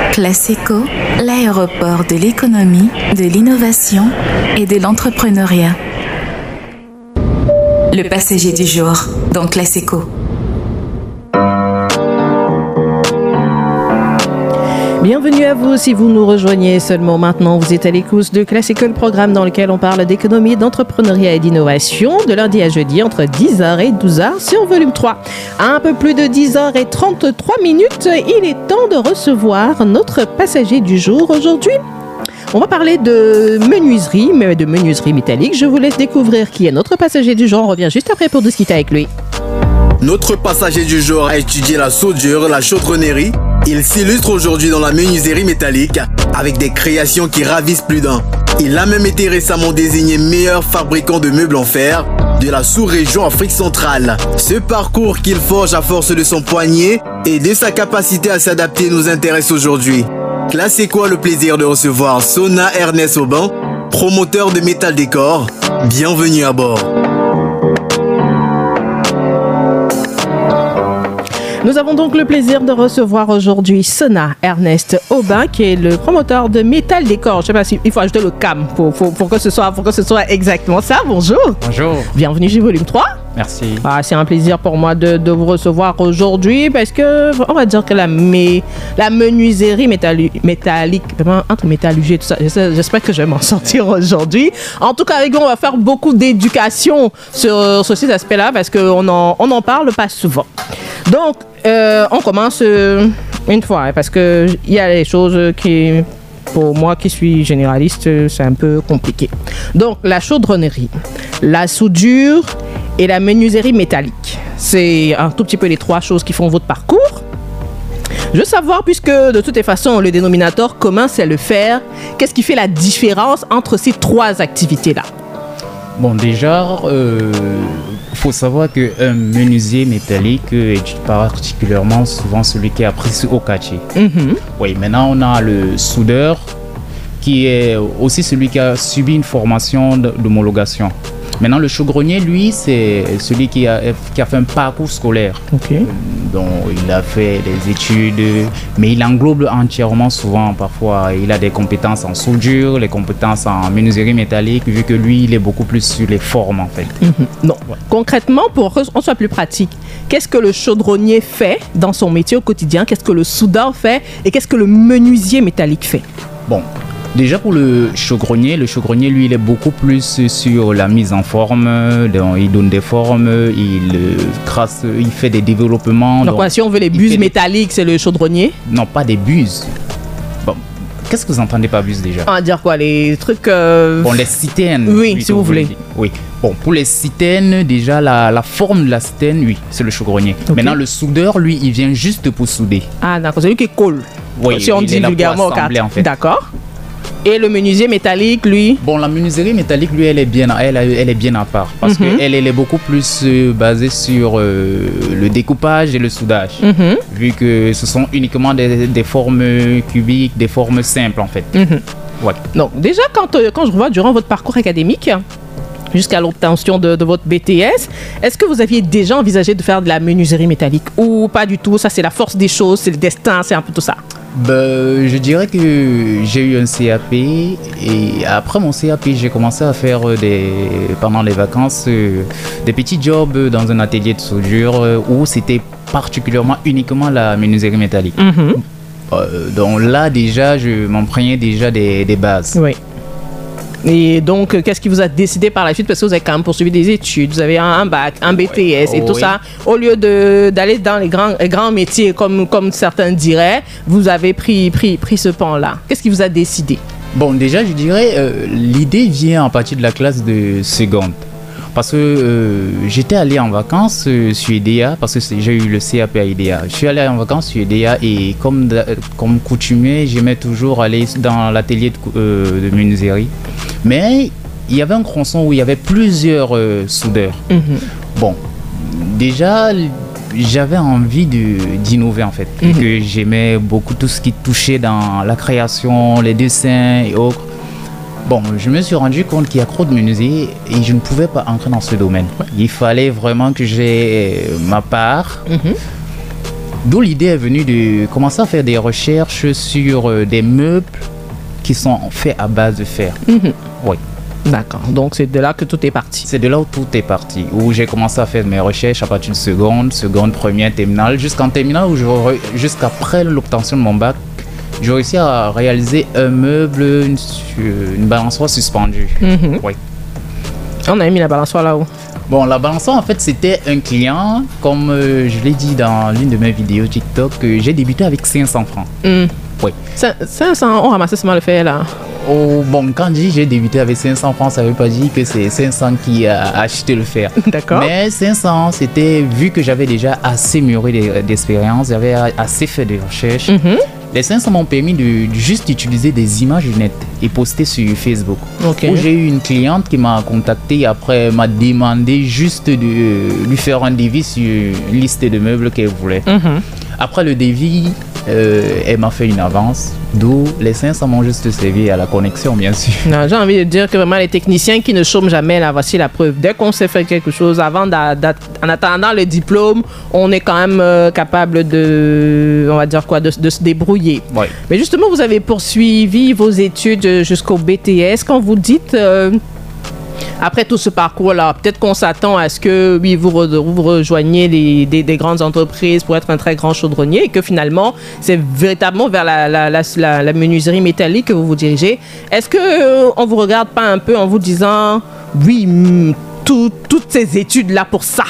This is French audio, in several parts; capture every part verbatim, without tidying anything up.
Claseco, l'aéroport de l'économie, de l'innovation et de l'entrepreneuriat. Le passager du jour dans Claseco. Bienvenue à vous si vous nous rejoignez seulement maintenant. Vous êtes à l'écoute de Claseco, le programme dans lequel on parle d'économie, d'entrepreneuriat et d'innovation de lundi à jeudi entre dix heures et douze heures sur volume trois. À un peu plus de dix heures trente-trois minutes, il est temps de recevoir notre passager du jour aujourd'hui. On va parler de menuiserie, mais de menuiserie métallique. Je vous laisse découvrir qui est notre passager du jour. On revient juste après pour discuter avec lui. Notre passager du jour a étudié la soudure, la chaudronnerie. Il s'illustre aujourd'hui dans la menuiserie métallique avec des créations qui ravissent plus d'un. Il a même été récemment désigné meilleur fabricant de meubles en fer de la sous-région Afrique centrale. Ce parcours qu'il forge à force de son poignet et de sa capacité à s'adapter nous intéresse aujourd'hui. Claseco a le plaisir de recevoir Sona Ernest Aubin, promoteur de Métal Décor. Bienvenue à bord. Nous avons donc le plaisir de recevoir aujourd'hui Sona Ernest Aubin, qui est le promoteur de Métal Décor. Je ne sais pas s'il faut ajouter le cam pour, pour, pour, que ce soit, pour que ce soit exactement ça. Bonjour. Bonjour. Bienvenue chez Volume trois. Merci. Ah, c'est un plaisir pour moi de, de vous recevoir aujourd'hui parce que, on va dire que la, mé, la menuiserie métalli, métallique, entre métallurgie et tout ça, j'espère que je vais m'en sortir aujourd'hui. En tout cas, avec vous, on va faire beaucoup d'éducation sur, sur ces aspects-là parce qu'on n'en on en parle pas souvent. Donc, euh, on commence euh, une fois, hein, parce qu'il y a des choses qui, pour moi qui suis généraliste, c'est un peu compliqué. Donc, la chaudronnerie, la soudure et la menuiserie métallique. C'est un tout petit peu les trois choses qui font votre parcours. Je veux savoir, puisque de toutes les façons, le dénominateur commun, c'est le fer, qu'est-ce qui fait la différence entre ces trois activités-là? Bon, déjà, il euh, faut savoir qu'un menuisier métallique est particulièrement souvent celui qui est apprécié au quartier. Mm-hmm. Oui, maintenant, on a le soudeur qui est aussi celui qui a subi une formation d'homologation. Maintenant, le chaudronnier, lui, c'est celui qui a, qui a fait un parcours scolaire. Okay. Donc, il a fait des études, mais il englobe entièrement souvent, parfois, il a des compétences en soudure, les compétences en menuiserie métallique, vu que lui, il est beaucoup plus sur les formes, en fait. Mm-hmm. Non. Ouais. Concrètement, pour qu'on soit plus pratique, qu'est-ce que le chaudronnier fait dans son métier au quotidien? Qu'est-ce que le soudeur fait? Et qu'est-ce que le menuisier métallique fait? Bon. Déjà pour le chaudronnier, le chaudronnier lui il est beaucoup plus sur la mise en forme, donc il donne des formes, il euh, crasse, il fait des développements. Donc, donc quoi, si on veut les buses métalliques, des... c'est le chaudronnier? Non, pas des buses. Bon, qu'est-ce que vous entendez par buses déjà? On va dire quoi, les trucs... Euh... Bon, les citernes. Oui, si vous voulez. voulez. Oui. Bon, pour les citernes, déjà la, la forme de la citerne, oui, c'est le chaudronnier. Okay. Maintenant, le soudeur, lui, il vient juste pour souder. Ah d'accord, c'est lui qui colle. Oui, si on dit vulgairement au cadre. En fait. D'accord. Et le menuisier métallique, lui? Bon, la menuiserie métallique, lui, elle est bien, elle, elle est bien à part. Parce mm-hmm. qu'elle elle est beaucoup plus euh, basée sur euh, le découpage et le soudage. Mm-hmm. Vu que ce sont uniquement des, des formes cubiques, des formes simples, en fait. Mm-hmm. Ouais. Donc, déjà, quand, euh, quand je revois durant votre parcours académique, jusqu'à l'obtention de, de votre B T S, est-ce que vous aviez déjà envisagé de faire de la menuiserie métallique? Ou pas du tout? Ça, c'est la force des choses, c'est le destin, c'est un peu tout ça. Ben, je dirais que j'ai eu un C A P et après mon C A P, j'ai commencé à faire des, pendant les vacances euh, des petits jobs dans un atelier de soudure euh, où c'était particulièrement uniquement la menuiserie métallique. Mm-hmm. Euh, donc là, déjà, je m'empreignais déjà des, des bases. Oui. Et donc, qu'est-ce qui vous a décidé par la suite? Parce que vous avez quand même poursuivi des études, vous avez un, un bac, un B T S et oh, tout oui. ça. Au lieu de, d'aller dans les grands, les grands métiers, comme, comme certains diraient, vous avez pris, pris, pris ce pan-là. Qu'est-ce qui vous a décidé? Bon, déjà, je dirais, euh, l'idée vient en partie de la classe de seconde. Parce que euh, j'étais allé en vacances euh, sur E D A, parce que j'ai eu le C A P à E D A. Je suis allé en vacances sur E D A et comme, de, comme coutumier, j'aimais toujours aller dans l'atelier de, euh, de menuiserie. Mais il y avait un tronçon où il y avait plusieurs euh, soudeurs. Mm-hmm. Bon, déjà, j'avais envie de, d'innover en fait. Mm-hmm. Que j'aimais beaucoup tout ce qui touchait dans la création, les dessins et autres. Bon, je me suis rendu compte qu'il y a trop de menuisiers et je ne pouvais pas entrer dans ce domaine. Ouais. Il fallait vraiment que j'ai ma part. Mm-hmm. D'où l'idée est venue de commencer à faire des recherches sur euh, des meubles qui sont faits à base de fer. Mhm. Oui. D'accord. Donc, c'est de là que tout est parti. C'est de là où tout est parti, où j'ai commencé à faire mes recherches à partir de seconde, seconde, première, terminale, jusqu'en terminale, où je re- jusqu'après l'obtention de mon bac, j'ai réussi à réaliser un meuble, une, une balançoire suspendue. Mhm. Oui. On a mis la balançoire là-haut. Bon, la balançoire, en fait, c'était un client, comme euh, je l'ai dit dans l'une de mes vidéos TikTok, que j'ai débuté avec cinq cents francs. Mm. Oui. Ça, ça, ça, on ramassait seulement le fer là. Oh, bon, quand je dis j'ai débuté avec cinq cents francs, ça veut pas dire que c'est cinq cents qui a acheté le fer. D'accord. Mais cinq cents, c'était, vu que j'avais déjà assez mûri d'e- d'expérience, j'avais assez fait de recherches. Mhm. Les cinq cents m'ont permis de, de juste utiliser des images nettes et poster sur Facebook. Ok. Où j'ai eu une cliente qui m'a contacté, après m'a demandé juste de euh, lui faire un devis sur une liste de meubles qu'elle voulait. Mhm. Après le devis, euh, elle m'a fait une avance, d'où les cinq cents m'ont juste servi à la connexion, bien sûr. Non, j'ai envie de dire que vraiment les techniciens qui ne chôment jamais, là, voici la preuve. Dès qu'on sait faire quelque chose, avant d'a- d'a- en attendant le diplôme, on est quand même euh, capable de, on va dire quoi, de, de se débrouiller. Ouais. Mais justement, vous avez poursuivi vos études jusqu'au B T S. Quand vous dites, euh, après tout ce parcours-là, peut-être qu'on s'attend à ce que oui, vous, re- vous rejoigniez les, des, des grandes entreprises pour être un très grand chaudronnier et que finalement, c'est véritablement vers la, la, la, la, la menuiserie métallique que vous vous dirigez. Est-ce que euh, on vous regarde pas un peu en vous disant, oui, mm, tout- toutes ces études-là pour ça?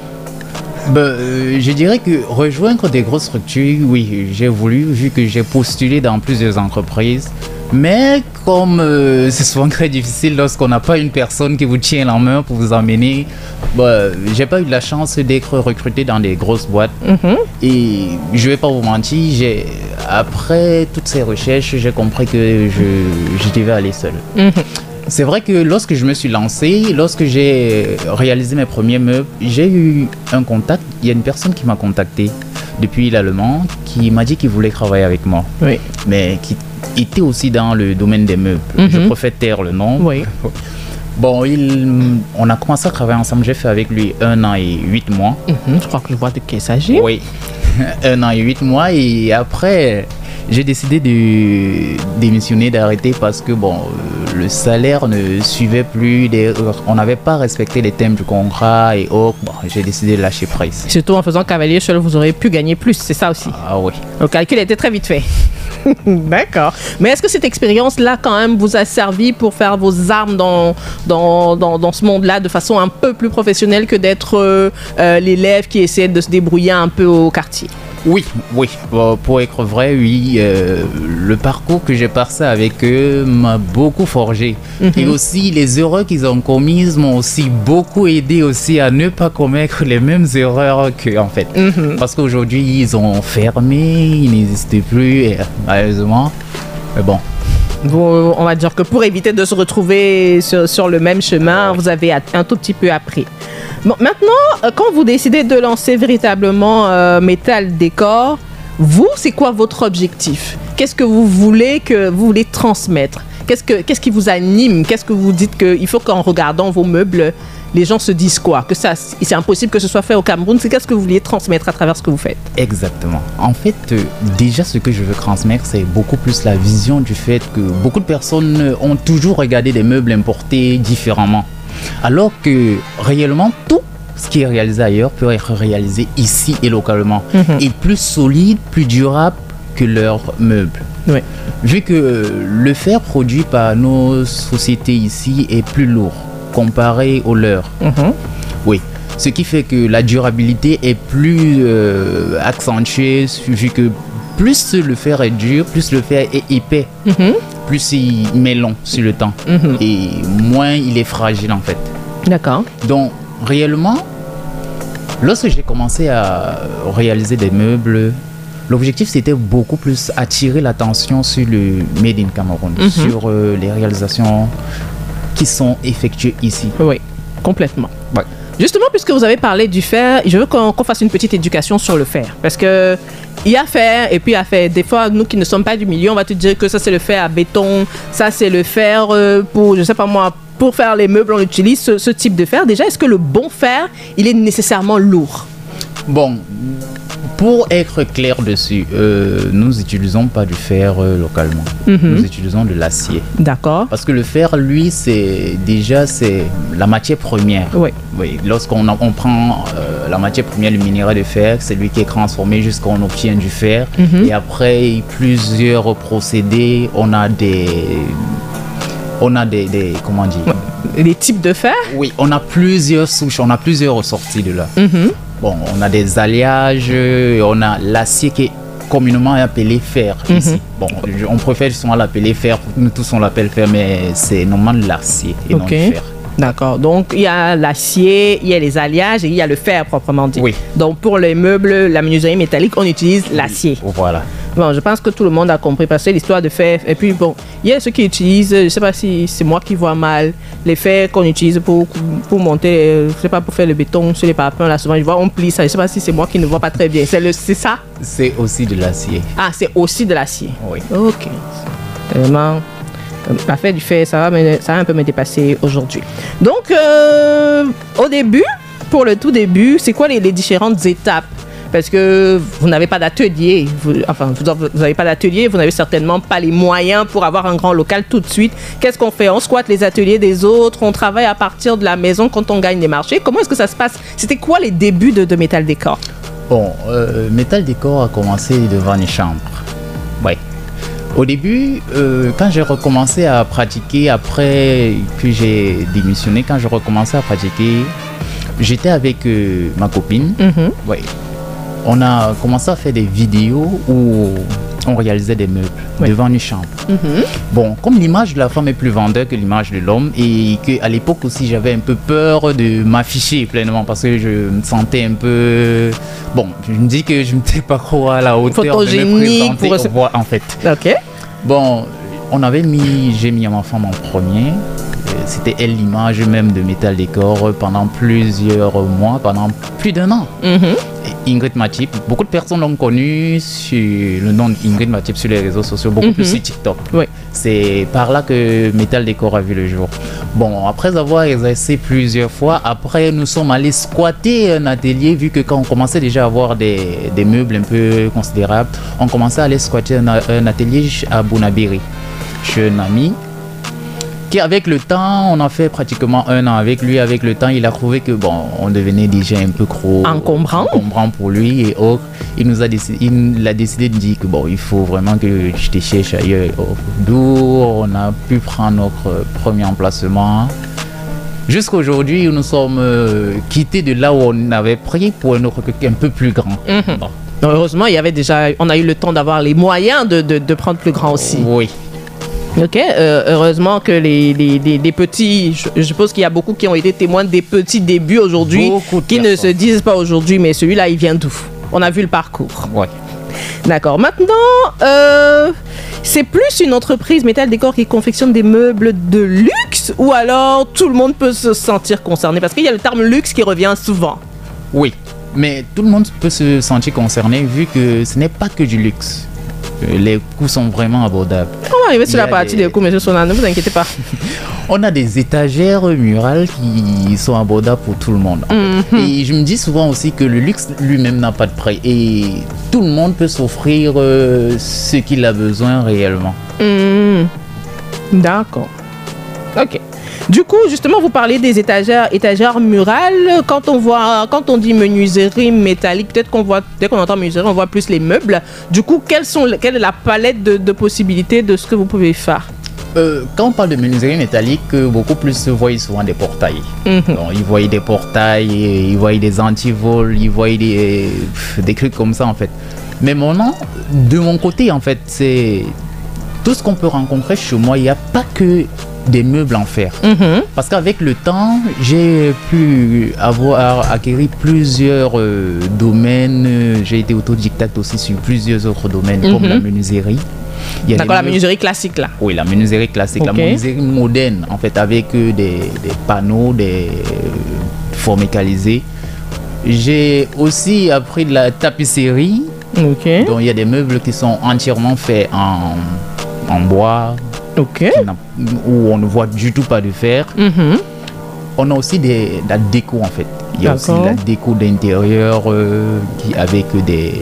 Ben, euh, je dirais que rejoindre des grosses structures, oui, j'ai voulu, vu que j'ai postulé dans plusieurs entreprises. Mais comme euh, c'est souvent très difficile lorsqu'on n'a pas une personne qui vous tient la main pour vous emmener, ben, j'ai pas eu de la chance d'être recruté dans des grosses boîtes. Mhm. Et je vais pas vous mentir, j'ai, après toutes ces recherches, j'ai compris que je, je devais aller seul. Mhm. C'est vrai que lorsque je me suis lancé, lorsque j'ai réalisé mes premiers meubles, j'ai eu un contact. Il y a une personne qui m'a contacté depuis l'Allemand qui m'a dit qu'il voulait travailler avec moi, Oui. mais qui était aussi dans le domaine des meubles. Mhm. Je préfère taire le nom. Oui. Bon, il, on a commencé à travailler ensemble. J'ai fait avec lui un an et huit mois. Mhm. Je crois que je vois de qui il s'agit. Oui, un an et huit mois. Et après, j'ai décidé de démissionner, d'arrêter parce que bon, euh, le salaire ne suivait plus. Des, on n'avait pas respecté les thèmes du contrat et autres. Bon, j'ai décidé de lâcher prise. Surtout en faisant cavalier seul, vous aurez pu gagner plus, c'est ça aussi. Ah oui. Le calcul était très vite fait. D'accord. Mais est-ce que cette expérience-là, quand même, vous a servi pour faire vos armes dans, dans, dans, dans ce monde-là de façon un peu plus professionnelle que d'être euh, euh, l'élève qui essaie de se débrouiller un peu au quartier? Oui, oui. Bon, pour être vrai, oui. euh, le parcours que j'ai passé avec eux m'a beaucoup forgé. Mhm. Et aussi, les erreurs qu'ils ont commises m'ont aussi beaucoup aidé aussi à ne pas commettre les mêmes erreurs qu'eux, en fait. Mhm. Parce qu'aujourd'hui, ils ont fermé, ils n'existaient plus, et, malheureusement. Mais bon, Vous- on va dire que pour éviter de se retrouver sur, sur le même chemin, vous avez a- un tout petit peu appris. Bon, maintenant, euh, quand vous décidez de lancer véritablement euh, Metal Décor, vous, c'est quoi votre objectif? Qu'est-ce que vous voulez que vous voulez transmettre? Qu'est-ce que qu'est-ce qui vous anime? Qu'est-ce que vous dites qu'il faut qu'en regardant vos meubles, les gens se disent quoi? Que ça, c'est impossible que ce soit fait au Cameroun. C'est qu'est-ce que vous vouliez transmettre à travers ce que vous faites? exactement. En fait, euh, déjà, ce que je veux transmettre, c'est beaucoup plus la vision du fait que beaucoup de personnes ont toujours regardé des meubles importés différemment. Alors que réellement, tout ce qui est réalisé ailleurs peut être réalisé ici et localement. Mhm. Et plus solide, plus durable que leurs meubles. Oui. Vu que euh, le fer produit par nos sociétés ici est plus lourd comparé au leur. Mhm. Oui. Ce qui fait que la durabilité est plus euh, accentuée, vu que plus le fer est dur, plus le fer est épais, Mhm. plus il met long sur le temps. Mhm. Et moins il est fragile en fait. D'accord. Donc réellement, lorsque j'ai commencé à réaliser des meubles, l'objectif c'était beaucoup plus attirer l'attention sur le Made in Cameroun, Mhm. sur euh, les réalisations qui sont effectuées ici. Oui, complètement. Ouais. Justement, puisque vous avez parlé du fer, je veux qu'on qu'on fasse une petite éducation sur le fer. Parce que il y a fer et puis il y a fer. Des fois, nous qui ne sommes pas du milieu, on va te dire que ça c'est le fer à béton, ça c'est le fer euh, pour, je sais pas moi, pour faire les meubles, on utilise ce, ce type de fer. Déjà, est-ce que le bon fer, il est nécessairement lourd? Bon, Pour être clair dessus, euh, nous n'utilisons pas du fer euh, localement. Mhm. Nous utilisons de l'acier. D'accord. Parce que le fer, lui, c'est déjà c'est la matière première. Oui. Oui. Lorsqu'on on prend euh, la matière première, le minéral de fer, c'est lui qui est transformé jusqu'à ce qu'on obtient du fer. Mhm. Et après plusieurs procédés, on a des, on a des, des comment dire. Les types de fer? Oui, on a plusieurs souches, on a plusieurs ressorties de là. Mhm. Bon, on a des alliages, euh, on a l'acier qui est communément appelé fer ici. Mhm. Bon, je- on préfère souvent l'appeler fer, nous tous on l'appelle fer, mais c'est normalement de l'acier et non Ok. du fer. D'accord. Donc, il y a l'acier, il y a les alliages et il y a le fer proprement dit. Oui. Donc, pour les meubles, la menuiserie métallique, on utilise l'acier. Voilà. Bon, je pense que tout le monde a compris parce que l'histoire de fer. Et puis, bon, il y a ceux qui utilisent, je ne sais pas si c'est moi qui vois mal, les fers qu'on utilise pour, pour monter, euh, je sais pas, pour faire le béton sur les parapluies. Là, souvent, je vois, on plie ça. Je ne sais pas si c'est moi qui ne vois pas très bien. C'est le- c'est ça? C'est aussi de l'acier. Ah, c'est aussi de l'acier. Oui. Ok. Tellement. L'affaire du fer, ça va, me- ça va un peu me dépasser aujourd'hui. Donc, euh, au début, pour le tout début, c'est quoi les, les différentes étapes? Parce que vous n'avez pas d'atelier, vous- enfin, vous n'avez pas d'atelier, vous n'avez certainement pas les moyens pour avoir un grand local tout de suite. Qu'est-ce qu'on fait? On squatte les ateliers des autres, on travaille à partir de la maison quand on gagne des marchés. Comment est-ce que ça se passe? C'était quoi les débuts de, de Metal Décor? Bon, euh, Metal Décor a commencé devant les chambres. Ouais. Au début, euh, quand j'ai recommencé à pratiquer, après que j'ai démissionné, quand j'ai recommencé à pratiquer, j'étais avec euh, ma copine. Mhm. Ouais. On a commencé à faire des vidéos où on réalisait des meubles Ouais. devant une chambre. Mhm. Bon, comme l'image de la femme est plus vendeur que l'image de l'homme, et qu'à l'époque aussi j'avais un peu peur de m'afficher pleinement parce que je me sentais un peu... Bon, je me dis que je ne sais pas trop à la hauteur de me Photogénique présenter pour- au voix, en fait. Ok. Bon, on avait mis, j'ai mis ma femme en premier. Euh, C'était elle l'image même de Metal Décor pendant plusieurs mois, pendant plus d'un an. Mhm. Et Ingrid Matip, beaucoup de personnes l'ont connue sur le nom d'Ingrid Matip sur les réseaux sociaux, beaucoup Mhm. plus sur TikTok. Oui. C'est par là que Metal Décor a vu le jour. Bon, après avoir exercé plusieurs fois, après nous sommes allés squatter un atelier, vu que quand on commençait déjà à avoir des, des meubles un peu considérables, on commençait à aller squatter un, a- un atelier à Bonabiri, chez un ami. Qui avec le temps, on a fait pratiquement un an avec lui. Avec le temps, il a trouvé que bon, on devenait déjà un peu trop Encombrant. encombrant pour lui et autres. Il nous a décidé, il a décidé de dire que bon, il faut vraiment que je te cherche ailleurs. D'où on a pu prendre notre premier emplacement. Jusqu'à aujourd'hui, nous sommes euh, quittés de là où on avait pris pour un autre un peu plus grand. Mhm. Bon. Donc, heureusement, il y avait déjà, on a eu le temps d'avoir les moyens de, de, de prendre plus grand aussi. Oui. Ok, euh, heureusement que les, les, les, les petits, je, je suppose qu'il y a beaucoup qui ont été témoins des petits débuts aujourd'hui, Beaucoup de qui ne personnes. se disent pas aujourd'hui, mais celui-là, il vient d'où? On a vu le parcours. Ouais. D'accord. Maintenant, euh, c'est plus une entreprise Metal Décor qui confectionne des meubles de luxe ou alors tout le monde peut se sentir concerné? Parce qu'il y a le terme luxe qui revient souvent. Oui, mais tout le monde peut se sentir concerné vu que ce n'est pas que du luxe. Euh, Les coûts sont vraiment abordables. On va arriver sur Il y la a partie des- des coûts, monsieur Sona, ne vous inquiétez pas. On a des étagères murales qui sont abordables pour tout le monde. en fait. Mhm. Et je me dis souvent aussi que le luxe lui-même n'a pas de prix. Et tout le monde peut s'offrir euh, ce qu'il a besoin réellement. Hmm. D'accord. Ok. Du coup, justement, vous parlez des étagères, étagères murales. Quand on voit, quand on dit menuiserie métallique, peut-être qu'on voit, dès qu'on entend menuiserie, on voit plus les meubles. Du coup, quelles sont, quelle est la palette de, de possibilités de ce que vous pouvez faire? Euh, quand on parle de menuiserie métallique, euh, beaucoup plus se voient souvent des portails. Mhm. Donc, ils voient des portails, et ils voient des antivols, ils voient des, pff, des trucs comme ça en fait. Mais mon nom, de mon côté en fait, c'est tout ce qu'on peut rencontrer chez moi. Il n'y a pas que des meubles en fer. Mhm. Parce qu'avec le temps, j'ai pu avoir acquis plusieurs euh, domaines. J'ai été autodidacte aussi sur plusieurs autres domaines, comme Mhm. la menuiserie. Il y a des D'accord, la meubles- menuiserie classique là. Oui, la menuiserie classique, Ok. la menuiserie moderne, en fait, avec euh, des, des panneaux, des euh, formes mécanisées. J'ai aussi appris de la tapisserie, Ok. dont il y a des meubles qui sont entièrement faits en, en bois, Ok. qui n'a- où on ne voit du tout pas de fer. Mhm. on a aussi des, la déco en fait. Il y a aussi D'accord. la déco d'intérieur euh, qui, avec des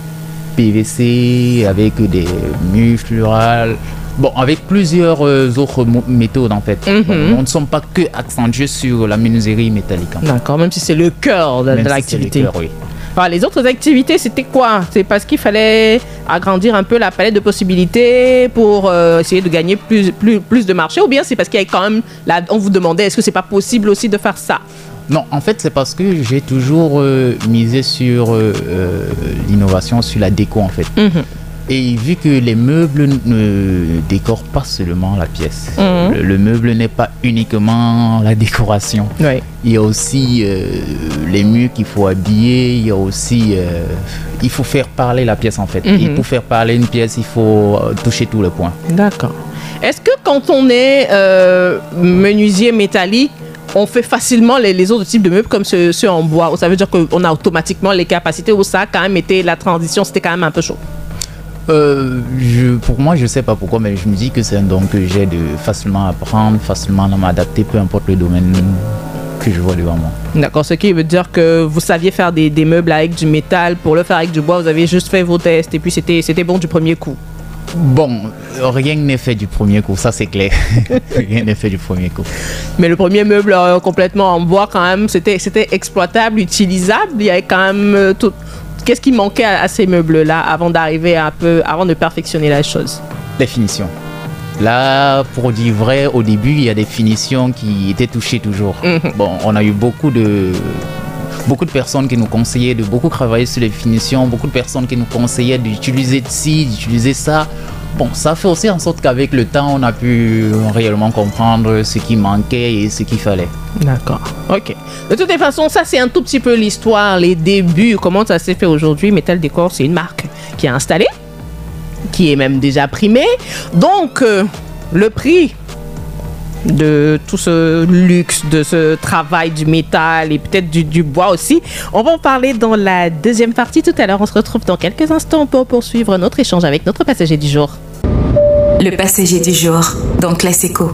P V C, avec des murs florales. Bon, avec plusieurs euh, autres mo- méthodes en fait. Mhm. Bon, on ne sommes pas que accentués sur la menuiserie métallique. En fait. D'accord, même si c'est le cœur de, Même de si c'est l'activité. le cœur, oui. Alors, les autres activités, c'était quoi? C'est parce qu'il fallait agrandir un peu la palette de possibilités pour euh, essayer de gagner plus, plus, plus de marché, ou bien c'est parce qu'il y a quand même, là, on vous demandait, est-ce que c'est pas possible aussi de faire ça? Non, en fait, c'est parce que j'ai toujours euh, misé sur euh, euh, l'innovation, sur la déco en fait. Mhm. Et vu que les meubles ne décorent pas seulement la pièce, Mhm. le, le meuble n'est pas uniquement la décoration. Oui. Il y a aussi euh, les murs qu'il faut habiller, il y a aussi... euh, il faut faire parler la pièce en fait. Mhm. Et pour faire parler une pièce, il faut euh, toucher tous les points. D'accord. Est-ce que quand on est euh, menuisier métallique, on fait facilement les, les autres types de meubles comme ceux, ceux en bois, ou ça veut dire qu'on a automatiquement les capacités, ou ça a quand même été, la transition, c'était quand même un peu chaud? Euh, je, pour moi, je sais pas pourquoi, mais je me dis que c'est un don que j'ai de facilement apprendre, facilement m'adapter, peu importe le domaine que je vois devant moi. D'accord, ce qui veut dire que vous saviez faire des, des meubles avec du métal, pour le faire avec du bois, vous avez juste fait vos tests et puis c'était c'était bon du premier coup. Bon, rien n'est fait du premier coup, ça c'est clair. Rien n'est fait du premier coup. Mais le premier meuble euh, complètement en bois, quand même, c'était c'était exploitable, utilisable. Il y avait quand même euh, tout. Qu'est-ce qui manquait à, à ces meubles-là avant d'arriver un peu, avant de perfectionner la chose? Les finitions. Là, pour dire vrai, au début, il y a des finitions qui étaient touchées toujours. Mhm. Bon, on a eu beaucoup de, beaucoup de personnes qui nous conseillaient de beaucoup travailler sur les finitions, beaucoup de personnes qui nous conseillaient d'utiliser ci, d'utiliser ça. Bon, ça fait aussi en sorte qu'avec le temps, on a pu réellement comprendre ce qui manquait et ce qu'il fallait. D'accord, ok. De toutes les façons, ça c'est un tout petit peu l'histoire, les débuts, comment ça s'est fait aujourd'hui. Metal Décor, c'est une marque qui est installée, qui est même déjà primée. Donc, euh, le prix de tout ce luxe, de ce travail du métal et peut-être du, du bois aussi, on va en parler dans la deuxième partie tout à l'heure. On se retrouve dans quelques instants pour poursuivre notre échange avec notre passager du jour. Le passager du jour dans Classico.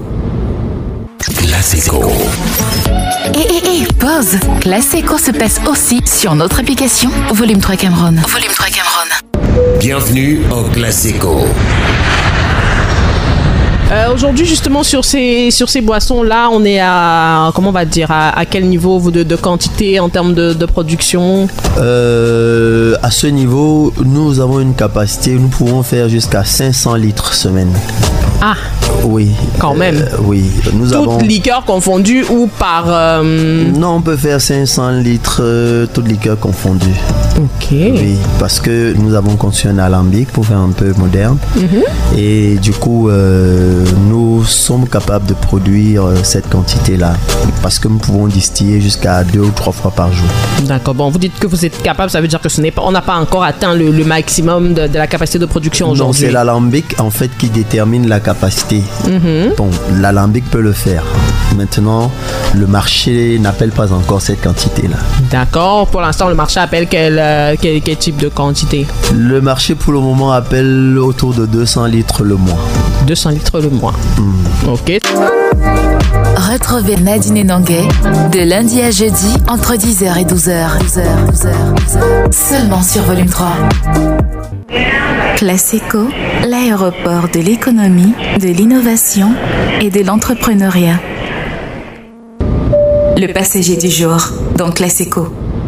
Classico. Et, et, et, pause. Classico se passe aussi sur notre application Volume trois Cameroun. Volume trois Cameroun. Bienvenue au Classico. Euh, aujourd'hui, justement, sur ces, sur ces boissons-là, on est à, comment on va dire, à, à quel niveau vous, de, de quantité en termes de, de production? Euh, à ce niveau, nous avons une capacité, nous pouvons faire jusqu'à cinq cents litres semaine. Ah, Oui. Quand même. Euh, oui. Nous toutes avons... liqueurs confondues ou par... euh, Non, on peut faire cinq cents litres, euh, toutes liqueurs confondues. Ok. Oui, parce que nous avons conçu un alambic pour faire un peu moderne. Mhm. Et du coup, euh, nous sommes capables de produire euh, cette quantité-là. Parce que nous pouvons distiller jusqu'à deux ou trois fois par jour. D'accord. Bon, vous dites que vous êtes capable, ça veut dire que ce n'est pas, on n'a pas encore atteint le, le maximum de, de la capacité de production Non, aujourd'hui. c'est l'alambic en fait qui détermine la capacité. Mhm. Bon, l'alambic peut le faire. Maintenant, le marché n'appelle pas encore cette quantité-là. D'accord. Pour l'instant, le marché appelle quel, euh, quel, quel type de quantité? Le marché pour le moment appelle autour de deux cents litres le mois. deux cents litres le mois. Ok. Retrouvez Nadine et Nanguay de lundi à jeudi entre dix heures et douze heures. douze heures, douze heures, douze heures. Seulement sur Volume trois. Classico, l'aéroport de l'économie, de l'innovation et de l'entrepreneuriat. Le passager du jour dans Classico.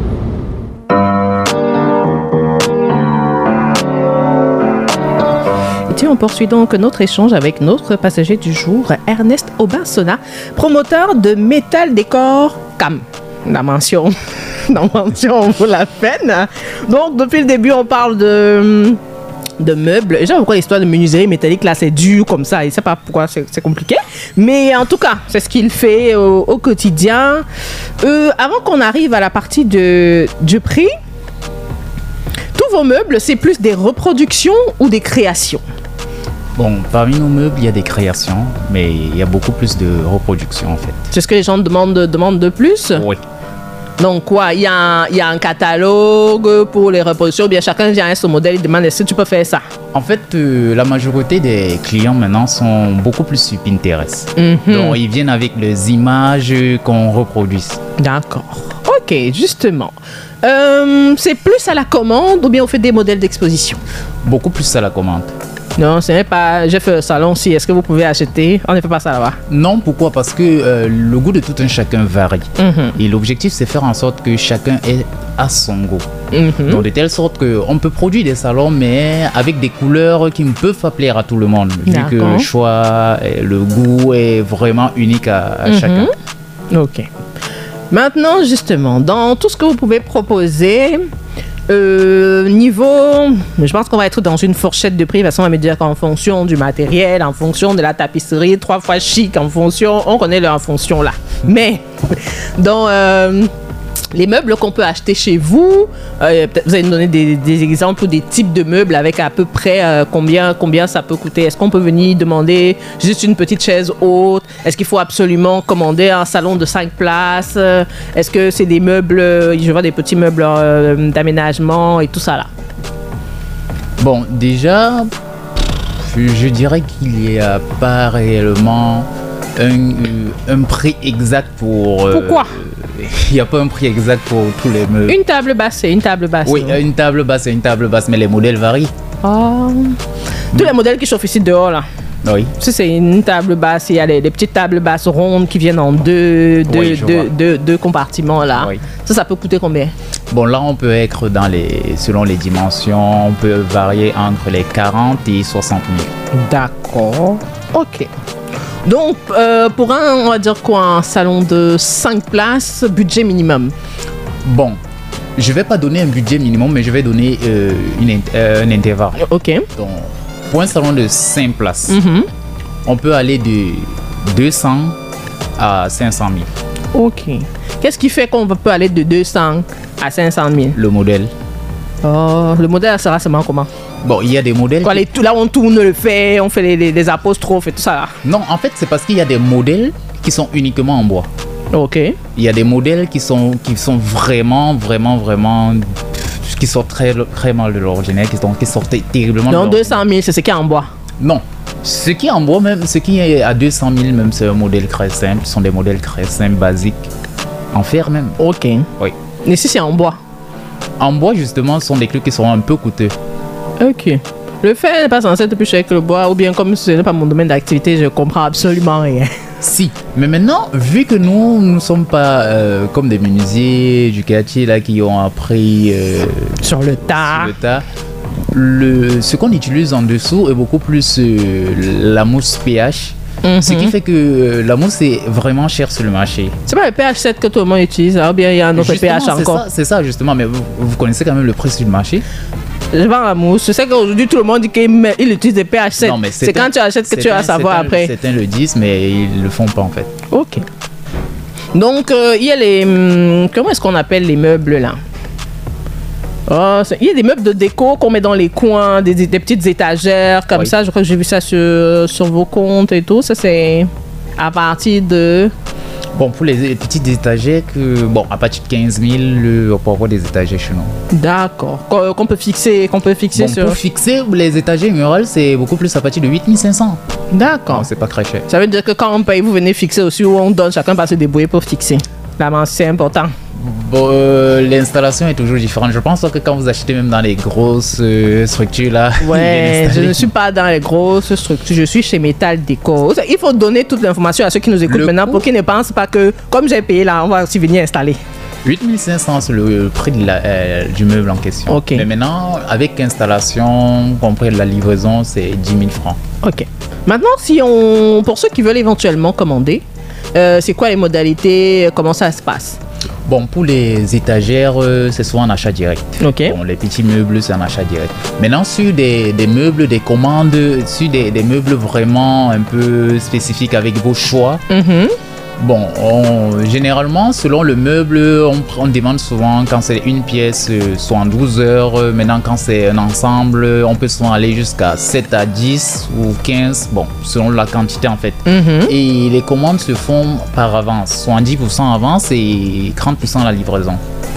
Et on poursuit donc notre échange avec notre passager du jour, Ernest Obansona, promoteur de Metal Décor Cam. La mention, la mention vaut la peine. Donc, depuis le début, on parle de, de meubles. Et j'aime pourquoi l'histoire de menuiserie métallique, là, c'est dur comme ça. Je ne sais pas pourquoi c'est, c'est compliqué. Mais en tout cas, c'est ce qu'il fait au, au quotidien. Euh, avant qu'on arrive à la partie de, du prix, tous vos meubles, c'est plus des reproductions ou des créations? Bon, parmi nos meubles, il y a des créations, mais il y a beaucoup plus de reproduction en fait. C'est ce que les gens demandent, demandent de plus? Oui. Donc quoi, il y, a un- il y a un catalogue pour les reproductions, ou bien chacun vient à son modèle et demande est-ce que tu peux faire ça? En fait, euh, la majorité des clients maintenant sont beaucoup plus sur Pinterest. Mhm. Donc, ils viennent avec les images qu'on reproduit. D'accord. Ok, justement. Euh, c'est plus à la commande ou bien on fait des modèles d'exposition? Beaucoup plus à la commande. Non, ce n'est pas. J'ai fait un salon aussi. Est-ce que vous pouvez acheter? On ne fait pas ça là-bas. Non, pourquoi? Parce que euh, le goût de tout un chacun varie. Mhm. Et l'objectif, c'est faire en sorte que chacun ait à son goût. Mhm. Donc, de telle sorte qu'on peut produire des salons, mais avec des couleurs qui ne peuvent pas plaire à tout le monde. Vu que D'accord. le choix, et le goût est vraiment unique à, à Mhm. chacun. Ok. Maintenant, justement, dans tout ce que vous pouvez proposer, euh, niveau, je pense qu'on va être dans une fourchette de prix. De toute façon, on va me dire qu'en fonction du matériel, en fonction de la tapisserie, trois fois chic, en fonction, on connaît le en fonction là. Mais dans euh, les meubles qu'on peut acheter chez vous, euh, peut-être vous allez nous donner des, des exemples ou des types de meubles avec à peu près euh, combien, combien ça peut coûter. Est-ce qu'on peut venir demander juste une petite chaise haute? Est-ce qu'il faut absolument commander un salon de cinq places? Euh, Est-ce que c'est des meubles, euh, je vois des petits meubles euh, d'aménagement et tout ça là? Bon, déjà, je dirais qu'il n'y a pas réellement un, euh, un prix exact pour... euh, Pourquoi? Il n'y a pas un prix exact pour tous les meubles. Une table basse, c'est une table basse. Oui, non? une table basse, c'est une table basse, mais les modèles varient. Ah. Tous les modèles qui chauffent ici dehors là. Oui. Si c'est une table basse, il y a les, les petites tables basses rondes qui viennent en deux, deux, Oui, je deux, vois. deux, deux compartiments là. Oui. Ça, ça peut coûter combien? Bon, là, on peut être dans les... Selon les dimensions, on peut varier entre les quarante et soixante mille. D'accord. Ok. Donc, euh, pour un, on va dire quoi, un salon de cinq places, budget minimum. Bon, je vais pas donner un budget minimum, mais je vais donner euh, une int- euh, un intervalle. Ok. Donc, pour un salon de cinq places, Mhm. on peut aller de deux cents à cinq cent mille. Ok. Qu'est-ce qui fait qu'on peut aller de deux cents à cinq cent mille? Le modèle. Oh, le modèle sera seulement comment? Bon, il y a des modèles... Quand les, tout- là, on tourne le fait, on fait les, les- les apostrophes et tout ça là. Non, en fait, c'est parce qu'il y a des modèles qui sont uniquement en bois. Ok. Il y a des modèles qui sont, qui sont vraiment, vraiment, vraiment... qui sortent très, très mal de l'ordinaire, qui, sont, qui sortent terriblement de Donc, deux l'ordinaire. cent mille, c'est ce qui est en bois. Non. Ce qui est en bois, même, ce qui est à deux cent mille, même, c'est un modèle très simple. Ce sont des modèles très simples, basiques. En fer même. Ok. Oui. Mais si c'est en bois. En bois, justement, ce sont des trucs qui sont un peu coûteux. Ok. Le fer n'est pas censé être plus cher que le bois, ou bien comme ce n'est pas mon domaine d'activité, je comprends absolument rien. Si. Mais maintenant, vu que nous, nous ne sommes pas euh, comme des menuisiers du quartier là, qui ont appris euh, Sur le tas. sur le tas, le, ce qu'on utilise en dessous est beaucoup plus euh, la mousse pH. Mhm. Ce qui fait que euh, la mousse est vraiment chère sur le marché. C'est pas le pH sept que tout le monde utilise, hein, ou bien il y a un autre Justement, pH c'est encore. ça, c'est ça, justement, mais vous, vous connaissez quand même le prix sur le marché. Je vends la mousse. Je sais qu'aujourd'hui, tout le monde dit qu'il utilise des pH sept. Non, mais C'est quand tu achètes que tu certains- vas savoir certains- après. Certains le disent, mais ils le font pas en fait. Ok. Donc, euh, il y a les... hum, comment est-ce qu'on appelle les meubles, là? Oh, c'est- il y a des meubles de déco qu'on met dans les coins, des, des- des petites étagères, comme Oui. ça. Je crois que j'ai vu ça sur, sur vos comptes et tout. Ça, c'est à partir de... Bon, pour les les petites étagères, que, bon, à partir de quinze mille, le- on peut avoir des étagères chez nous. D'accord. Qu'on qu'on peut fixer, qu'on peut fixer Bon, sur... pour fixer les étagères murales, c'est beaucoup plus à partir de huit mille cinq cents. D'accord. Non, c'est pas très cher. Ça veut dire que quand on paye, vous venez fixer aussi où on donne, chacun va se débrouiller pour fixer. Là, c'est important. Bon, euh, l'installation est toujours différente. Je pense que quand vous achetez même dans les grosses euh, structures là, ils Ouais, viennent je installer. ne suis pas dans les grosses structures, je suis chez Metal Déco. Il faut donner toute l'information à ceux qui nous écoutent Le maintenant coût- pour qu'ils ne pensent pas que, comme j'ai payé là, on va aussi venir installer. huit mille cinq cents, c'est le prix de la, euh, du meuble en question. Ok. Mais maintenant, avec installation, compris la livraison, c'est dix mille francs. Ok. Maintenant, si on, pour ceux qui veulent éventuellement commander, euh, c'est quoi les modalités, comment ça se passe? Bon, pour les étagères, euh, c'est souvent en achat direct. Ok. Bon, les petits meubles, c'est en achat direct. Maintenant, sur des, des meubles, des commandes, sur des, des meubles vraiment un peu spécifiques avec vos choix, Mhm. bon, on- généralement, selon le meuble, on, on demande souvent quand c'est une pièce, euh, soit en douze heures. Euh, Maintenant, quand c'est un ensemble, on peut souvent aller jusqu'à sept à dix ou quinze, bon, selon la quantité en fait. Mhm. Et les commandes se font par avance, soixante-dix pour cent avance et trente pour cent la livraison.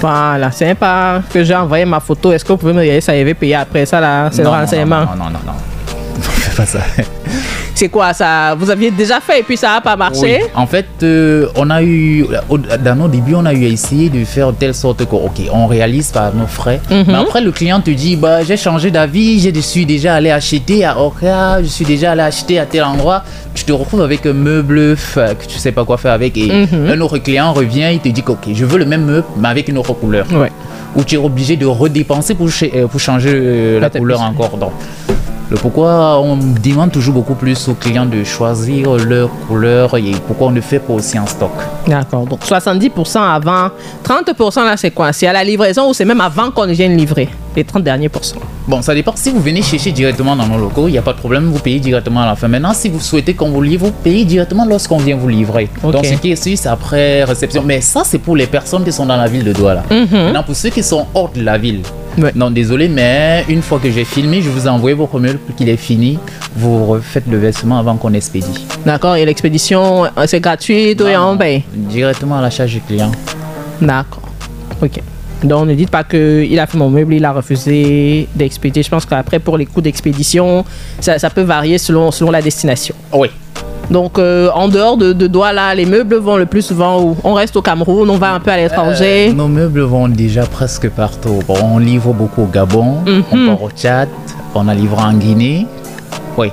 Voilà, c'est même pas que j'ai envoyé ma photo. Est-ce que vous pouvez me dire ça avait payé après ça là? C'est le Non, non, renseignement. Non, non, non, non. On fait pas ça. C'est quoi ça? Vous aviez déjà fait et puis ça n'a pas marché? Oui. En fait, euh, on a eu, au- dans nos débuts, on a eu à essayer de faire de telle sorte que, ok, on réalise par nos frais. Mhm. Mais après, le client te dit, bah, j'ai changé d'avis, je suis déjà allé acheter à Oka, je suis déjà allé acheter à tel endroit. Tu te retrouves avec un meuble fa- que tu sais pas quoi faire avec. Et Mhm. un autre client revient, il te dit, ok, je veux le même meuble, mais avec une autre couleur. Ouais. Ou tu es obligé de redépenser pour, ch- euh, pour changer euh, la La couleur tapisserie. encore. Donc, le pourquoi on demande toujours beaucoup plus aux clients de choisir leur couleur et pourquoi on ne fait pas aussi en stock. D'accord. Donc soixante-dix pour cent avant. trente pour cent là, c'est quoi? C'est à la livraison ou c'est même avant qu'on vienne livrer? Les trente derniers pourcents. Bon, ça dépend. Si vous venez chercher directement dans nos locaux, il n'y a pas de problème, vous payez directement à la fin. Maintenant, si vous souhaitez qu'on vous livre, vous payez directement lorsqu'on vient vous livrer. Ok. Donc, ce qui est suisse, c'est après réception. Mais ça, c'est pour les personnes qui sont dans la ville de Douala. Maintenant, pour ceux qui sont hors de la ville, Ouais. non, désolé, mais une fois que j'ai filmé, je vous ai envoyé votre meuble pour qu'il est fini. Vous refaites le versement avant qu'on expédie. D'accord. Et l'expédition, euh, c'est gratuit ou Non, en non, paye? directement à la charge du client. D'accord. Ok. Donc ne dites pas qu'il a fait mon meuble, il a refusé d'expédier. Je pense qu'après, pour les coûts d'expédition, ça, ça peut varier selon, selon la destination. Oui. Donc euh, en dehors de, de Douala, les meubles vont le plus souvent où? On reste au Cameroun, on va un peu à l'étranger. Euh, nos meubles vont déjà presque partout. Bon, on livre beaucoup au Gabon, Mhm. on part au Tchad, on a livré en Guinée. Oui.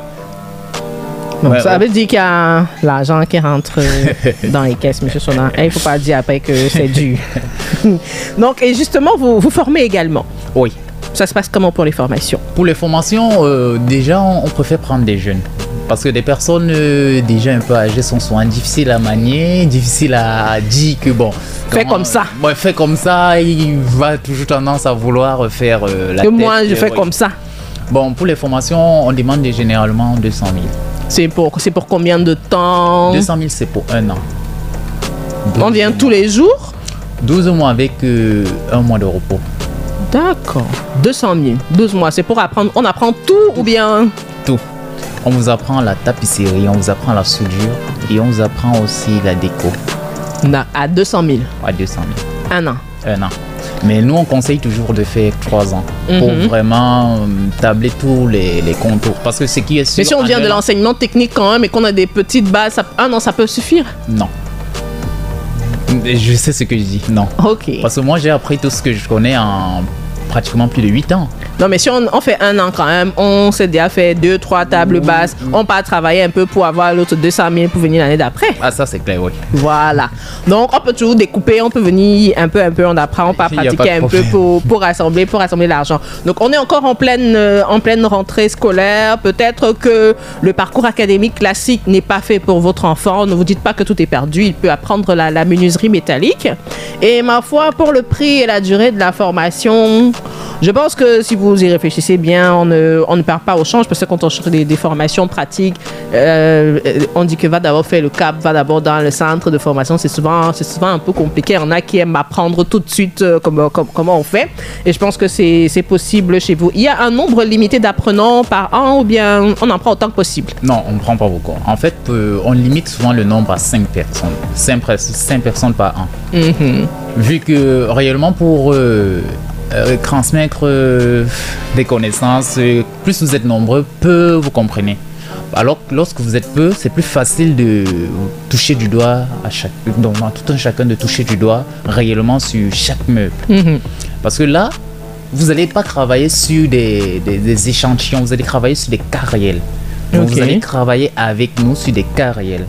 Donc, ouais, ça ouais. veut dire qu'il y a l'argent qui rentre euh, dans les caisses, monsieur Sona. Et il ne faut pas dire après que c'est dû. Donc, et justement, vous vous formez également. Oui. Ça se passe comment pour les formations? Pour les formations, euh, déjà, on, on préfère prendre des jeunes. Parce que des personnes euh, déjà un peu âgées sont souvent difficiles à manier, difficiles à dire que bon. Fais comme ça. Ouais, fais comme ça, il va toujours tendance à vouloir faire euh, la Que tête, moi, je euh, fais oui. comme ça. Bon, pour les formations, on demande généralement deux cent mille. C'est pour, c'est pour combien de temps? deux cent mille, c'est pour un an. On douze vient mois. tous les jours? douze mois avec euh, un mois de repos. D'accord. deux cent mille. douze mois. C'est pour apprendre. On apprend tout ou bien? Tout. On vous apprend la tapisserie, on vous apprend la soudure et on vous apprend aussi la déco Na- À deux cent mille. à deux cent mille. Un an. Un an. Mais nous, on conseille toujours de faire trois ans pour Mhm. vraiment euh, tabler tous les, les contours. Parce que ce qui est sûr. Mais si on en vient de un an- l'enseignement technique quand même et qu'on a des petites bases, ça- un an, ça peut suffire? Non. Je sais ce que je dis. Non. Ok. Parce que moi, j'ai appris tout ce que je connais en pratiquement plus de huit ans. Non, mais si on, on fait un an quand même, on s'est déjà fait deux, trois tables basses, on part travailler un peu pour avoir l'autre deux cent mille pour venir l'année d'après. Ah, ça, c'est clair, oui. Voilà. Donc, on peut toujours découper, on peut venir un peu, un peu, on apprend, on peut Il y a pas pratiquer de un peu problème. pour, pour rassembler, pour rassembler l'argent. Donc, on est encore en pleine, euh, en pleine rentrée scolaire. Peut-être que le parcours académique classique n'est pas fait pour votre enfant. Ne vous dites pas que tout est perdu. Il peut apprendre la, la menuiserie métallique. Et ma foi, pour le prix et la durée de la formation, je pense que si vous y réfléchissez bien, on ne, on ne perd pas au change parce que quand on cherche des, des formations pratiques, euh, on dit que va d'abord faire le cap, va d'abord dans le centre de formation. C'est souvent, c'est souvent un peu compliqué. Il y en a qui aiment apprendre tout de suite euh, comme, comme- comment on fait. Et je pense que c'est c'est possible chez vous. Il y a un nombre limité d'apprenants par an ou bien on en prend autant que possible? Non, on ne prend pas beaucoup. En fait, euh, on limite souvent le nombre à cinq personnes. cinq personnes par an. Mhm. Vu que réellement pour euh, euh, transmettre euh, des connaissances, euh, plus vous êtes nombreux, peu vous comprenez. Alors que lorsque vous êtes peu, c'est plus facile de toucher du doigt à chaque, donc à tout un chacun de toucher du doigt réellement sur chaque meuble. Mhm. Parce que là, vous n'allez pas travailler sur des, des- des échantillons, vous allez travailler sur des cas réels. Donc Ok. vous allez travailler avec nous sur des cas réels.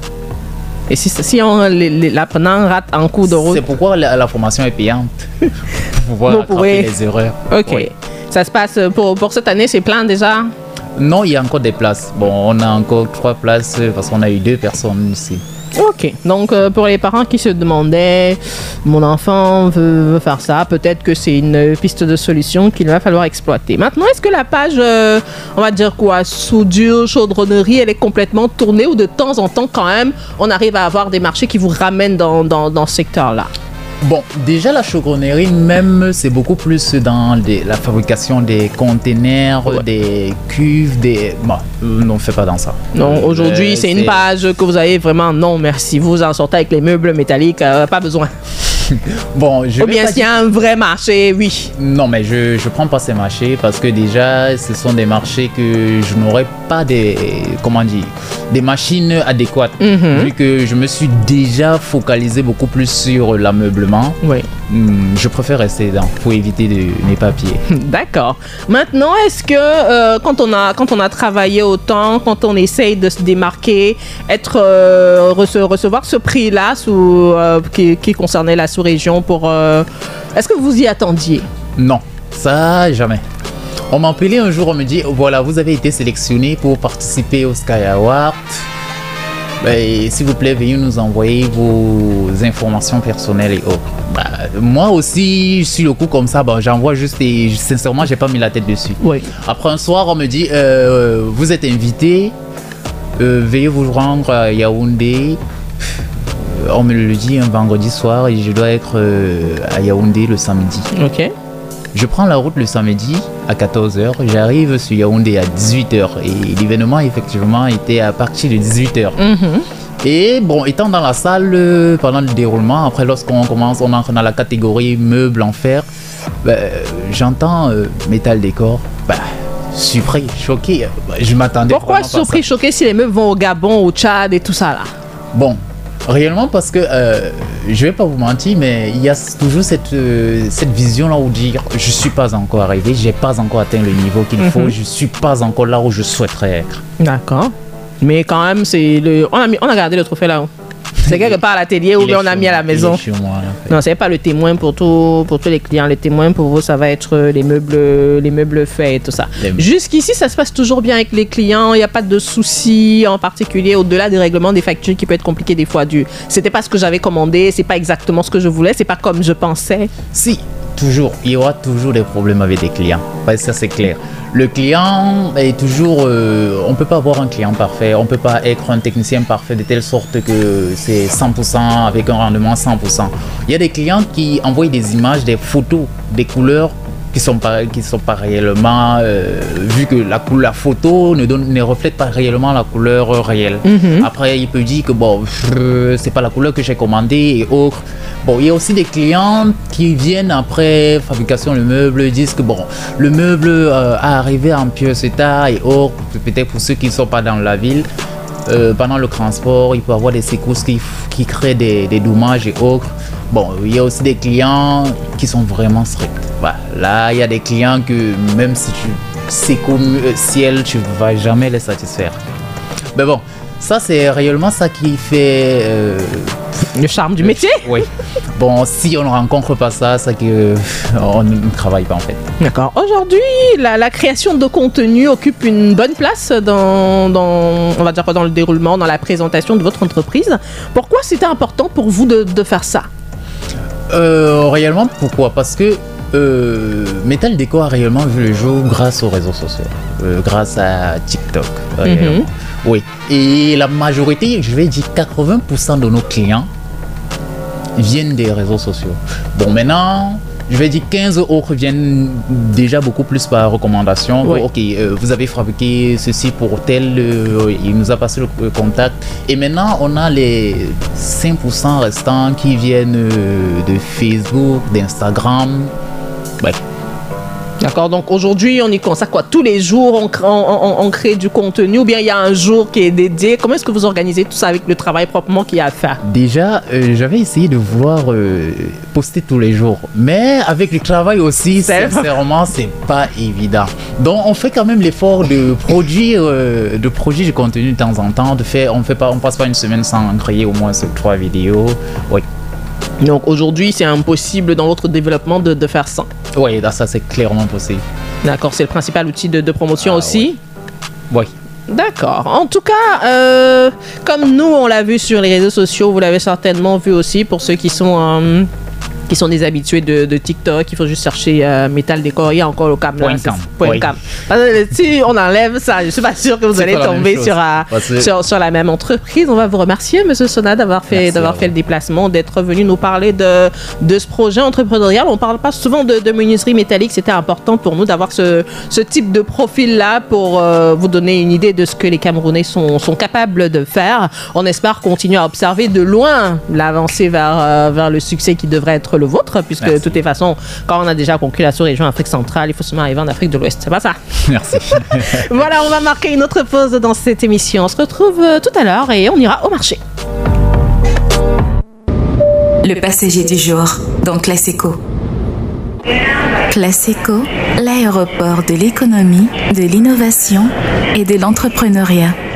Et si, si on- les- les- l'apprenant rate en cours de route? C'est pourquoi la, la formation est payante. Pour pouvoir Vous rattraper pouvez- les erreurs. Ok. Oui. Ça se passe pour, pour cette année, c'est plein déjà? Non, il y a encore des places. Bon, on a encore trois places euh, parce qu'on a eu deux personnes ici. Ok, donc euh, pour les parents qui se demandaient, mon enfant veut, veut faire ça, peut-être que c'est une piste de solution qu'il va falloir exploiter. Maintenant, est-ce que la page, euh, on va dire quoi, soudure, chaudronnerie, elle est complètement tournée ou de temps en temps quand même, on arrive à avoir des marchés qui vous ramènent dans, dans, dans ce secteur-là? Bon, déjà la chaudronnerie même, c'est beaucoup plus dans des- la fabrication des containers, Ouais. des cuves, des... Bon, euh, on ne fait pas dans ça. Non, aujourd'hui, Euh, c'est une page que vous avez vraiment, non, merci, vous en sortez avec les meubles métalliques, euh, pas besoin. Bon, je Ou vais bien pas s'il y a un vrai marché, oui. Non, mais je ne prends pas ces marchés parce que déjà, ce sont des marchés que je n'aurais pas des, comment dire, des machines adéquates. Mhm. Vu que je me suis déjà focalisé beaucoup plus sur l'ameublement, Oui. hum, je préfère rester dedans pour éviter de, mes papiers. D'accord. Maintenant, est-ce que euh, quand, on a, quand on a travaillé autant, quand on essaye de se démarquer, être, euh, rece- recevoir ce prix-là sous, euh, qui, qui concernait la sous-région, pour, euh, est-ce que vous y attendiez? Non, ça, jamais. On m'a appelé un jour, on me dit, voilà, vous avez été sélectionné pour participer au Sky Award. Ben, s'il vous plaît, veuillez nous envoyer vos informations personnelles et autres. Bah, moi aussi, je suis le coup comme ça, bah, j'envoie juste et sincèrement, j'ai pas mis la tête dessus. Oui. Après un soir, on me dit, euh, vous êtes invité, euh, veuillez vous rendre à Yaoundé. Euh, On me le dit un vendredi soir et je dois être euh, à Yaoundé le samedi. Ok. Je prends la route le samedi à quatorze heures, j'arrive sur Yaoundé à dix-huit heures et l'événement effectivement était à partir de dix-huit heures. Mhm. Et bon, étant dans la salle euh, pendant le déroulement, après lorsqu'on commence, on entre dans la catégorie meubles en fer, ben, j'entends euh, métal décor, ben, surpris, choqué, ben, je m'attendais Pourquoi vraiment pas à ça. surpris, choqué si les meubles vont au Gabon, au Tchad et tout ça là? Bon, réellement parce que euh, je vais pas vous mentir, mais il y a toujours cette, euh, cette vision là où dire je suis pas encore arrivé, j'ai pas encore atteint le niveau qu'il faut, Mhm. je suis pas encore là où je souhaiterais être. D'accord. Mais quand même, c'est le... on, a mis... on a gardé le trophée là-haut. C'est quelque part à l'atelier ou Il bien est on a chez mis à la moi, il est maison. chez moi, là, en fait. Non, c'est pas le témoin pour, tout, pour tous les clients. Le témoin pour vous, ça va être les meubles, les meubles faits et tout ça. Les- Jusqu'ici, ça se passe toujours bien avec les clients. Il n'y a pas de soucis en particulier au-delà des règlements des factures qui peut être compliqué des fois. Du, c'était pas ce que j'avais commandé, c'est pas exactement ce que je voulais, c'est pas comme je pensais. Si, toujours, il y aura toujours des problèmes avec des clients. Ouais, ça c'est clair. Le client est toujours, euh, on ne peut pas avoir un client parfait, on ne peut pas être un technicien parfait de telle sorte que c'est cent pour cent avec un rendement cent pour cent. Il y a des clients qui envoient des images, des photos, des couleurs qui sont pas, qui sont pas réellement, euh, vu que la, cou- la photo ne, donne, ne reflète pas réellement la couleur euh, réelle. Mhm. Après, il peut dire que bon, euh, c'est pas la couleur que j'ai commandée et autres. Bon, il y a aussi des clients qui viennent après fabrication du meuble, disent que bon, le meuble euh, a arrivé en pièces état et autres. Peut-être pour ceux qui ne sont pas dans la ville, euh, pendant le transport, il peut y avoir des secousses qui, qui créent des, des dommages et autres. Bon, il y a aussi des clients qui sont vraiment stricts. Voilà. Là, il y a des clients que même si tu sais comme euh, ciel, tu ne vas jamais les satisfaire. Mais bon, ça c'est réellement ça qui fait euh, Le charme du métier. oui. Bon, si on ne rencontre pas ça, c'est que on ne travaille pas en fait. D'accord. Aujourd'hui, la, la création de contenu occupe une bonne place dans, dans, on va dire quoi, dans le déroulement, dans la présentation de votre entreprise. Pourquoi c'était important pour vous de, de faire ça? Euh, réellement, pourquoi? Parce que euh, Metal Déco a réellement vu le jour grâce aux réseaux sociaux, euh, grâce à TikTok. réellement. Mhm. Oui. Et la majorité, je vais dire quatre-vingts pour cent de nos clients viennent des réseaux sociaux. Bon, maintenant, je vais dire quinze autres viennent déjà beaucoup plus par recommandation. Oui. Ok, euh, vous avez fabriqué ceci pour tel, euh, il nous a passé le euh, contact. Et maintenant, on a les cinq pour cent restants qui viennent euh, de Facebook, d'Instagram. Ouais. D'accord. Donc aujourd'hui, on y consacre quoi? Tous les jours, on, cr- on, on- on crée du contenu ou bien il y a un jour qui est dédié? Comment est-ce que vous organisez tout ça avec le travail proprement qu'il y a à faire? Déjà, euh, j'avais essayé de voir euh, poster tous les jours, mais avec le travail aussi, C'est sincèrement, c'est pas évident. Donc, on fait quand même l'effort de produire, euh, de produire du contenu de temps en temps. De faire, on fait pas, on passe pas une semaine sans créer au moins ces trois vidéos. Oui, Donc aujourd'hui, c'est impossible dans votre développement de, de faire ça. oui, là, ça c'est clairement possible. D'accord. C'est le principal outil de, de promotion Ah, aussi. Oui. D'accord. En tout cas, euh, comme nous, on l'a vu sur les réseaux sociaux, vous l'avez certainement vu aussi pour ceux qui sont, euh, qui sont des habitués de, de TikTok. Il faut juste chercher euh, Métal Décor. Il y a encore le cam là. Point cam. Point Oui. cam. Parce que si on enlève ça, je suis pas sûre que vous C'est allez pas la même tomber chose. sur, euh, Parce que- sur, sur la même entreprise. On va vous remercier, Monsieur Sona, d'avoir fait, Merci d'avoir à fait le déplacement, d'être venu nous parler de, de ce projet entrepreneurial. On parle pas souvent de, de menuiserie métallique. C'était important pour nous d'avoir ce, ce type de profil-là pour euh, vous donner une idée de ce que les Camerounais sont, sont capables de faire. On espère continuer à observer de loin l'avancée vers, euh, vers le succès qui devrait être le vôtre, puisque Merci. de toutes les façons, quand on a déjà conquis la sous-région Afrique centrale, il faut seulement arriver en Afrique de l'Ouest. C'est pas ça? Merci. Voilà, on va marquer une autre pause dans cette émission. On se retrouve euh, tout à l'heure et on ira au marché. Le passager du jour dans Classico. Classico, l'aéroport de l'économie, de l'innovation et de l'entrepreneuriat.